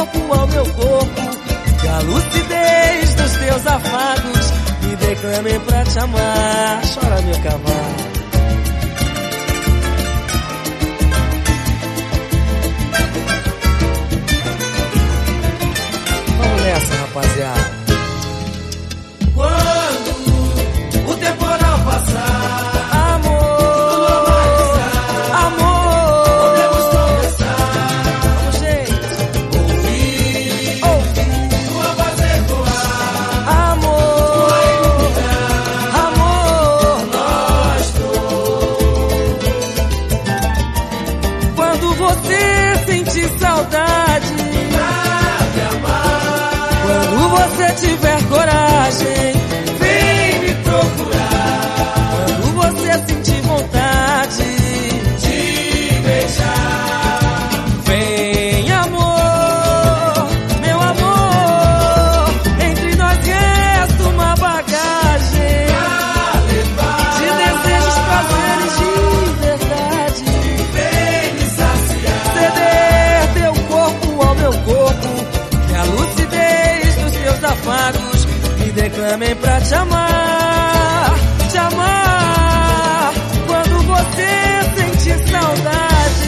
corpo ao meu corpo, que a lucidez dos teus afagos me declamem pra te amar. Chora, meu cavalo. Vamos nessa, rapaziada. Quando o temporal passar, você sentir saudade, quando você tiver coragem, vem me procurar. Quando você sentir vontade de beijar, vem, amor, meu amor. Entre nós resta uma bagagem de desejos, prazeres de verdade. Vem me saciar, ceder teu corpo ao meu corpo, que a lucidez dos teus afagos me declamem pra te amar, te amar. Quando você sentir saudade,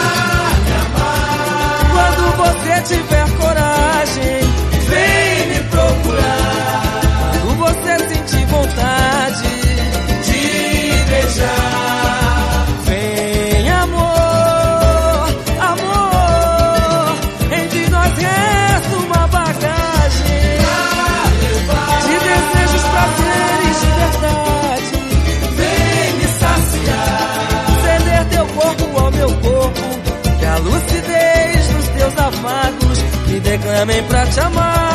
quando você tiver coragem, vem me procurar. quando você sentir vontade de beijar, vem, amor, amor. Entre nós resta uma bagagem de desejos, prazeres de verdade. vem me saciar, Ceder teu corpo ao meu corpo, que a lucidez dos teus afagos me declamem pra te amar.